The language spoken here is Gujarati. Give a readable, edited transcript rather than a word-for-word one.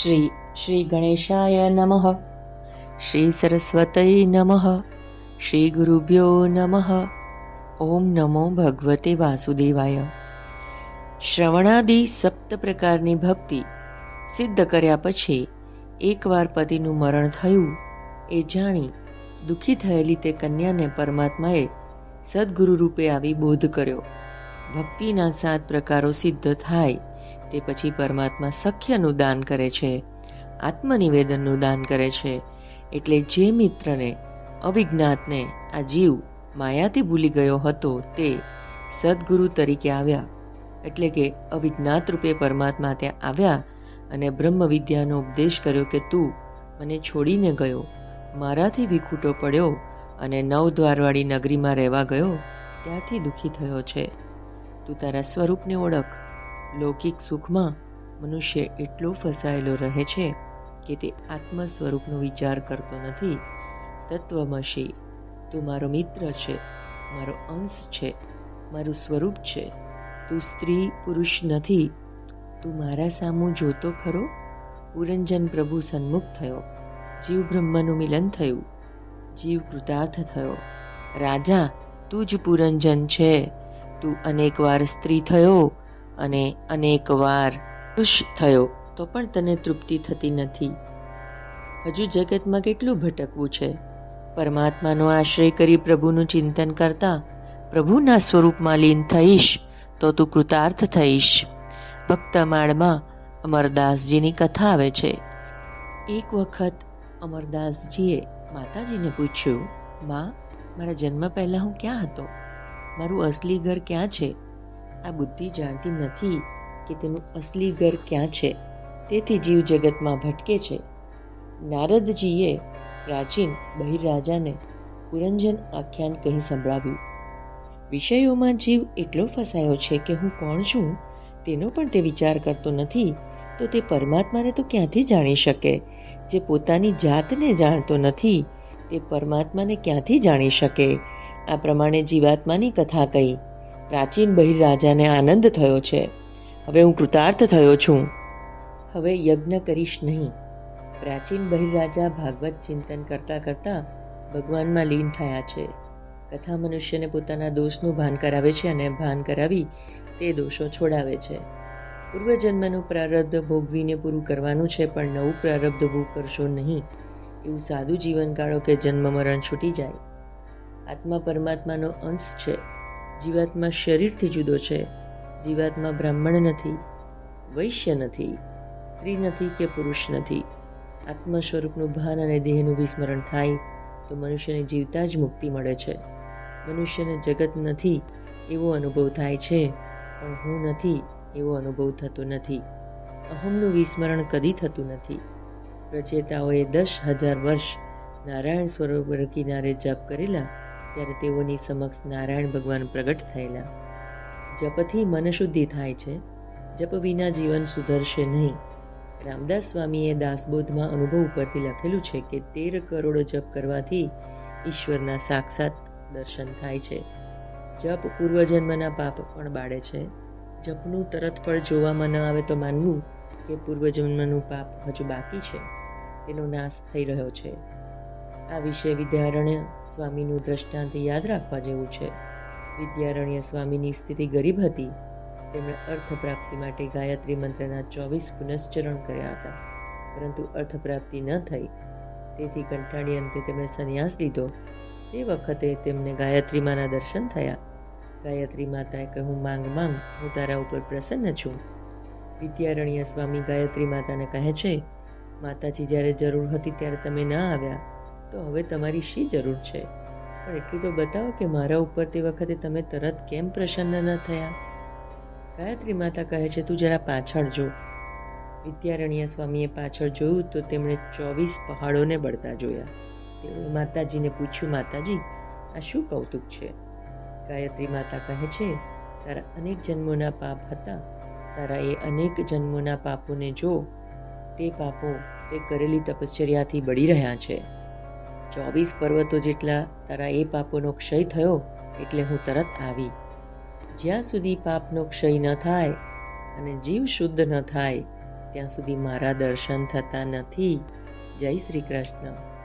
શ્રી ગણેશાય નમઃ. શ્રી સરસ્વતય નમઃ. શ્રી ગુરુભ્યો નમઃ. ઓમ નમો ભગવતે વાસુદેવાય. શ્રવણાદિ 7 પ્રકારની ભક્તિ સિદ્ધ કર્યા પછી એકવાર પતિનું મરણ થયું એ જાણી દુઃખી થયેલી તે કન્યાને પરમાત્માએ સદગુરુ રૂપે આવી બોધ કર્યો. ભક્તિના 7 પ્રકારો સિદ્ધ થાય તે પછી પરમાત્મા સખ્યનું દાન કરે છે, આત્મનિવેદનનું દાન કરે છે. એટલે જે મિત્રને અવિજ્ઞાતને આ જીવ માયાથી ભૂલી ગયો હતો તે સદગુરુ તરીકે આવ્યા, એટલે કે અવિજ્ઞાત રૂપે પરમાત્મા ત્યાં આવ્યા અને બ્રહ્મ વિદ્યાનો ઉપદેશ કર્યો કે તું મને છોડીને ગયો, મારાથી વિખૂટો પડ્યો અને 9 દ્વારવાળી નગરીમાં રહેવા ગયો, ત્યારથી દુઃખી થયો છે. તું તારા સ્વરૂપને ઓળખ. લૌકિક સુખમાં મનુષ્ય એટલો ફસાયેલો રહે છે કે તે આત્મ સ્વરૂપનો વિચાર કરતો નથી. તત્વમસી, તું મારો મિત્ર છે, મારો અંશ છે, મારું સ્વરૂપ છે. તું સ્ત્રી પુરુષ નથી, તું મારા સામું જોતો ખરો. પુરંજન પ્રભુ સન્મુખ થયો, જીવ બ્રહ્મનું મિલન થયું, જીવ કૃતાર્થ થયો. રાજા, તું જ પુરંજન છે. તું અનેકવાર સ્ત્રી થયો અને અનેકવાર પુરુષ થયો તો પણ તને તૃપ્તિ થતી નથી. હજુ જગતમાં કેટલું ભટકવું છે. પરમાત્માનો આશ્રય કરી પ્રભુનું ચિંતન કરતા પ્રભુના સ્વરૂપમાં લીન થઈશ તો તું કૃતાર્થ થઈશ. ભક્તમાળમાં અમરદાસજીની કથા આવે છે. એક વખત અમરદાસજીએ માતાજીને પૂછ્યું, માં, મારા જન્મ પહેલાં હું ક્યાં હતો? મારું અસલી ઘર ક્યાં છે? આ બુદ્ધિ જાણતી નથી કે તેનું અસલી ઘર ક્યાં છે, તેથી જીવ જગતમાં ભટકે છે. નારદજીએ પ્રાચીન બહિર્રાજાને પુરંજન આખ્યાન કહી સંભળાવ્યું. વિષયોમાં જીવ એટલો ફસાયો છે કે હું કોણ છું તેનો પણ તે વિચાર કરતો નથી, તો તે પરમાત્માને તો ક્યાંથી જાણી શકે? જે પોતાની જાતને જાણતો નથી તે પરમાત્માને ક્યાંથી જાણી શકે? આ પ્રમાણે જીવાત્માની કથા કહી પ્રાચીન બહિર્રાજાને આનંદ થયો છે. હવે હું કૃતાર્થ થયો છું, હવે યજ્ઞ કરીશ નહીં. પ્રાચીન બહિર્રાજા ભાગવત ચિંતન કરતાં કરતાં ભગવાનમાં લીન થયા છે. કથા મનુષ્યને પોતાના દોષનું ભાન કરાવે છે અને ભાન કરાવી તે દોષો છોડાવે છે. પૂર્વજન્મનું પ્રારબ્ધ ભોગવીને પૂરું કરવાનું છે, પણ નવું પ્રારબ્ધ ભોગ કરશો નહીં. એવું સાદું જીવન કાઢો કે જન્મ મરણ છૂટી જાય. આત્મા પરમાત્માનો અંશ છે. જીવાત્મા શરીરથી જુદો છે. જીવાત્મા બ્રાહ્મણ નથી, વૈશ્ય નથી, સ્ત્રી નથી કે પુરુષ નથી. આત્મ સ્વરૂપનું ભાન અને દેહનું વિસ્મરણ થાય તો મનુષ્યને જીવતા જ મુક્તિ મળે છે. મનુષ્યને જગત નથી એવો અનુભવ થાય છે, પણ હું નથી એવો અનુભવ થતો નથી. અહમનું વિસ્મરણ કદી થતું નથી. પ્રચેતાઓએ 10,000 વર્ષ નારાયણ સરોવર કિનારે જપ કરેલા ત્યારે તેઓની સમક્ષ નારાયણ ભગવાન પ્રગટ થયેલા. જપથી મન શુદ્ધિ થાય છે. જપ વિના જીવન સુધરશે નહીં. રામદાસ સ્વામીએ દાસબોધમાં અનુભવ ઉપરથી લખેલું છે કે 13 કરોડ જપ કરવાથી ઈશ્વરના સાક્ષાત દર્શન થાય છે. જપ પૂર્વજન્મના પાપ પણ બાળે છે. જપનું તરત ફળ જોવામાં ન આવે તો માનવું કે પૂર્વજન્મનું પાપ હજુ બાકી છે, તેનો નાશ થઈ રહ્યો છે. આ વિશે વિદ્યારણ્ય સ્વામીનું દ્રષ્ટાંત યાદ રાખવા જેવું છે. વિદ્યારણ્ય સ્વામીની સ્થિતિ ગરીબ હતી. તેમણે અર્થ પ્રાપ્તિ માટે ગાયત્રી મંત્રના 24 પુનશ્ચરણ કર્યા હતા, પરંતુ અર્થ પ્રાપ્તિ ન થઈ. તેથી કંટાળી અંતે તેમણે સંન્યાસ લીધો. તે વખતે તેમને ગાયત્રી માના દર્શન થયા. ગાયત્રી માતાએ કહ્યું, માંગ માંગ, હું તારા ઉપર પ્રસન્ન છું. વિદ્યારણ્ય સ્વામી ગાયત્રી માતાને કહે છે, માતાજી, જ્યારે જરૂર હતી ત્યારે તમે ના આવ્યા, તો હવે તમારી શી જરૂર છે? પણ એટલું તો બતાવો કે મારા ઉપર તે વખતે તમે તરત કેમ પ્રસન્ન ન થયા? ગાયત્રી માતા કહે છે, તું જરા પાછળ જો. વિદ્યારણ્ય સ્વામીએ પાછળ જોયું તો તેમણે 24 પહાડોને બળતા જોયા. તેઓએ માતાજીને પૂછ્યું, માતાજી, આ શું કૌતુક છે? ગાયત્રી માતા કહે છે, તારા અનેક જન્મોના પાપ હતા. તારા એ અનેક જન્મોના પાપોને જો. તે પાપો તે કરેલી તપશ્ચર્યાથી બળી રહ્યા છે. 24 પર્વતો જેટલા તારા એ પાપોનો ક્ષય થયો એટલે હું તરત આવી. જ્યાં સુધી પાપનો ક્ષય ન થાય અને જીવ શુદ્ધ ન થાય ત્યાં સુધી મારા દર્શન થતા નથી. જય શ્રી કૃષ્ણ.